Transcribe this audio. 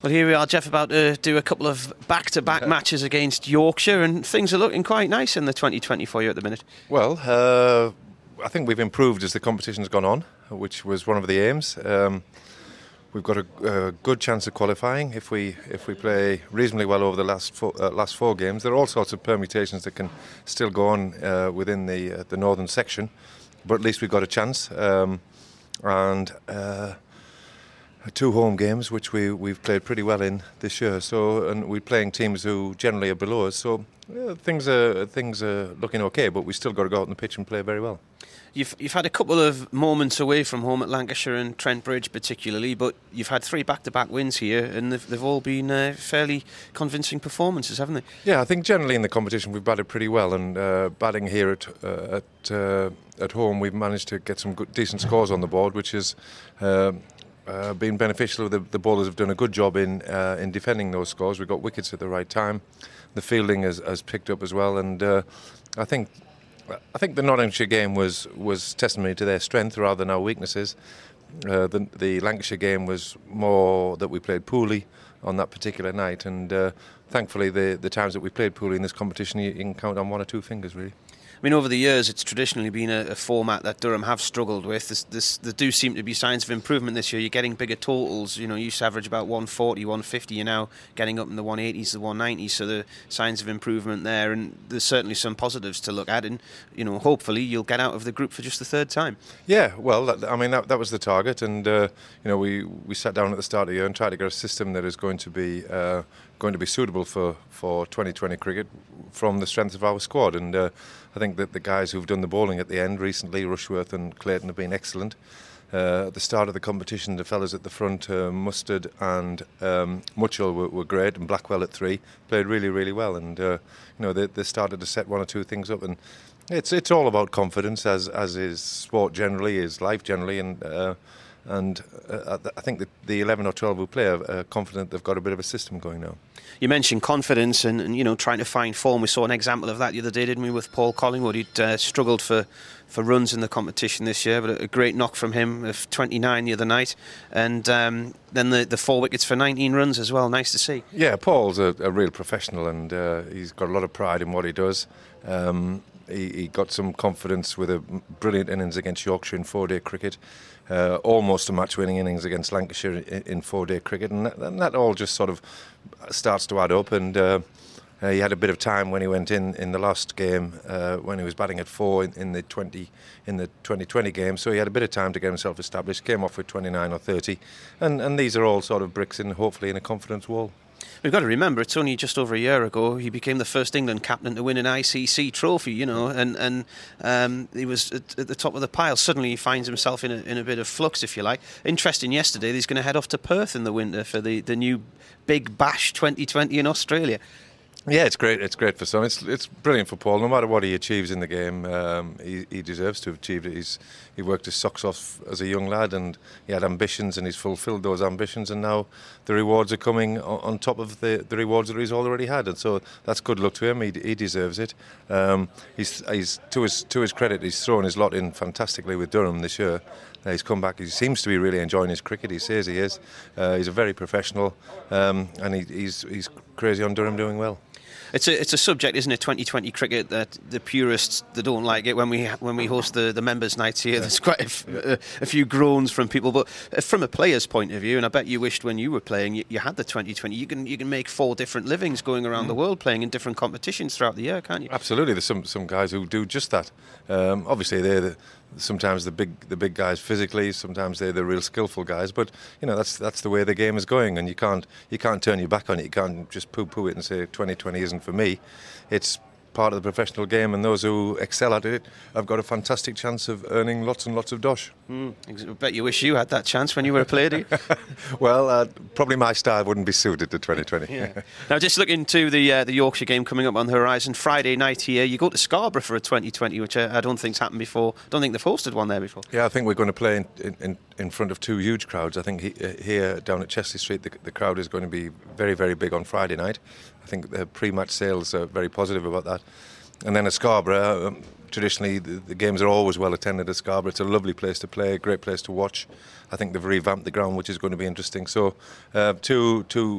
Well, here we are, Jeff, about to do a couple of back-to-back matches against Yorkshire, and things are looking quite nice in the 2020 for you at the minute. Well, I think we've improved as the competition's gone on, which was one of the aims. We've got a good chance of qualifying if we play reasonably well over the last four games. There are all sorts of permutations that can still go on within the northern section, but at least we've got a chance. And 2 home games, which we've played pretty well in this year. And we're playing teams who generally are below us. So things are looking okay, but we still got to go out on the pitch and play very well. You've had a couple of moments away from home at Lancashire and Trent Bridge particularly, but you've had 3 back-to-back wins here, and they've all been fairly convincing performances, haven't they? Yeah, I think generally in the competition we've batted pretty well, and batting here at home we've managed to get some decent scores on the board, which has been beneficial. The bowlers have done a good job in defending those scores. We got wickets at the right time. The fielding has picked up as well, and I think the Nottinghamshire game was testimony to their strength rather than our weaknesses. The Lancashire game was more that we played poorly on that particular night, and thankfully the times that we played poorly in this competition you can count on 1 or 2 fingers really. I mean, over the years, it's traditionally been a format that Durham have struggled with. There do seem to be signs of improvement this year. You're getting bigger totals. You used to average about 140, 150. You're now getting up in the 180s, the 190s. So the signs of improvement there, and there's certainly some positives to look at. And hopefully you'll get out of the group for just the 3rd time. Yeah, well, that was the target, and we sat down at the start of the year and tried to get a system that is going to be suitable for 2020 cricket from the strength of our squad. And I think that the guys who've done the bowling at the end recently, Rushworth and Clayton, have been excellent. At the start of the competition, the fellas at the front, Mustard and Mutchell were great, and Blackwell at 3 played really, really well. And they started to set 1 or 2 things up, and it's all about confidence, as is sport generally, is life generally, and I think that the 11 or 12 who play are confident they've got a bit of a system going now. You mentioned confidence and trying to find form. We saw an example of that the other day, didn't we, with Paul Collingwood? He'd struggled for runs in the competition this year, but a great knock from him of 29 the other night, and then the 4 wickets for 19 runs as well. Nice to see. Yeah, Paul's a real professional, and he's got a lot of pride in what he does. He got some confidence with a brilliant innings against Yorkshire in 4-day cricket, almost a match-winning innings against Lancashire in 4-day cricket, and that all just sort of starts to add up. And he had a bit of time when he went in the last game when he was batting at 4 in the 2020 game, so he had a bit of time to get himself established. Came off with 29 or 30, and these are all sort of bricks in, hopefully, in a confidence wall. We've got to remember, it's only just over a year ago he became the first England captain to win an ICC trophy, and he was at the top of the pile. Suddenly he finds himself in a bit of flux, if you like. Interesting, yesterday he's going to head off to Perth in the winter for the new Big Bash 2020 in Australia. Yeah, it's great. It's great for some. It's brilliant for Paul. No matter what he achieves in the game, he deserves to have achieved it. He worked his socks off as a young lad, and he had ambitions, and he's fulfilled those ambitions. And now the rewards are coming on top of the rewards that he's already had. And so that's good luck to him. He deserves it. He's to his credit, he's thrown his lot in fantastically with Durham this year. He's come back. He seems to be really enjoying his cricket. He says he is. He's a very professional, and he's crazy on Durham doing well. It's a subject, isn't it, 2020 cricket, that the purists, they don't like it when we host the members' nights here. There's quite a few groans from people, but from a player's point of view, and I bet you wished when you were playing you had the 2020. You can make 4 different livings going around the world playing in different competitions throughout the year, can't you? Absolutely. There's some guys who do just that. Obviously, they're sometimes the big guys physically, sometimes they're the real skillful guys, but that's the way the game is going, and you can't turn your back on it. You can't just poo-poo it and say 2020 isn't for me. It's part of the professional game, and those who excel at it have got a fantastic chance of earning lots and lots of dosh. I bet you wish you had that chance when you were a player, do you? Well, probably my style wouldn't be suited to 2020. Yeah. Now, just looking to the Yorkshire game coming up on the horizon, Friday night here, you go to Scarborough for a 2020, which I don't think's happened before. I don't think they've hosted one there before. Yeah, I think we're going to play in front of 2 huge crowds. I think here down at Chesley Street, the crowd is going to be very, very big on Friday night. I think the pre-match sales are very positive about that. And then at Scarborough, traditionally the games are always well attended at Scarborough. It's a lovely place to play, a great place to watch. I think they've revamped the ground, which is going to be interesting. So two